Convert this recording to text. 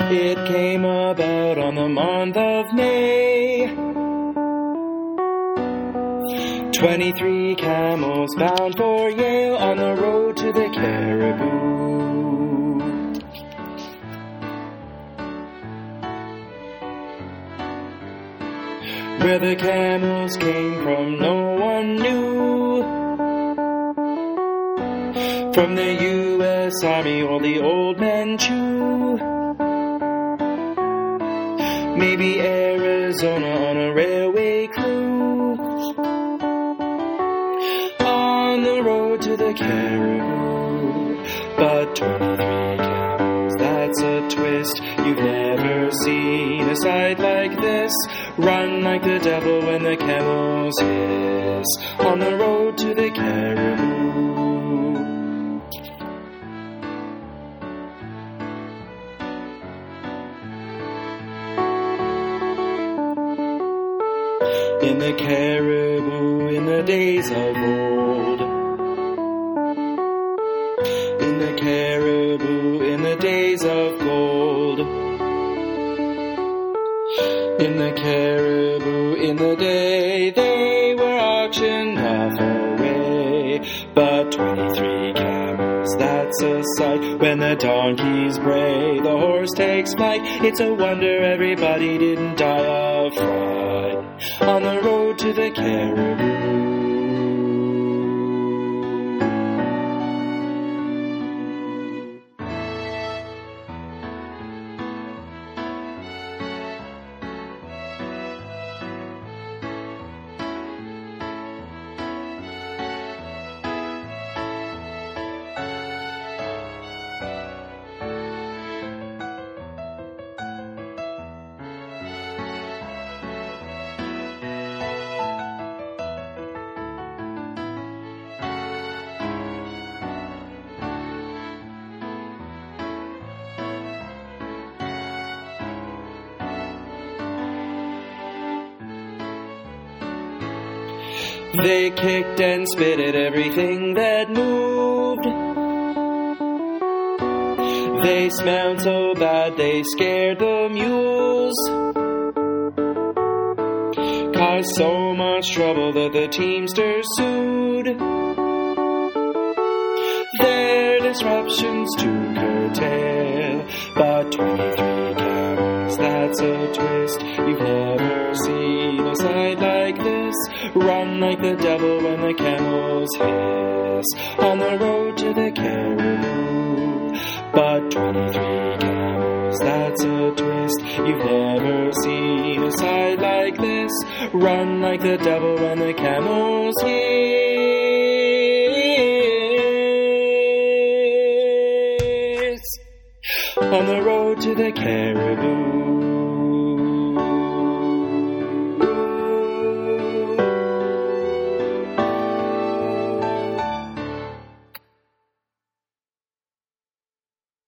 It came about on the month of May. 23 camels bound for Yale on the road to the Caribou. Where the camels came from, no one knew. From the U.S. Army or the old Manchu. Maybe Arizona on a railway crew. On the road to the Caribou. But 23 camels, that's a twist. You've never seen a sight like this. Run like the devil when the camels hiss. On the road to the Caribou. In the Caribou, in the days of old. In the Caribou, in the days of gold. In the Caribou, in the day they were auctioned off away. But 23 camels, that's a sight. When the donkeys bray, the horse takes flight. It's a wonder everybody didn't die of fright. On the road to the Caribou. They kicked and spit at everything that moved. They smelled so bad they scared the mules. Caused so much trouble that the teamsters sued. Their disruptions to curtail. But 23 camels, that's a twist. You've never seen a sight like this. Run like the devil when the camels hiss. On the road to the Caribou. But 23 camels, that's a twist. You've never seen a sight like this. Run like the devil when the camels hiss. On the road to the Caribou.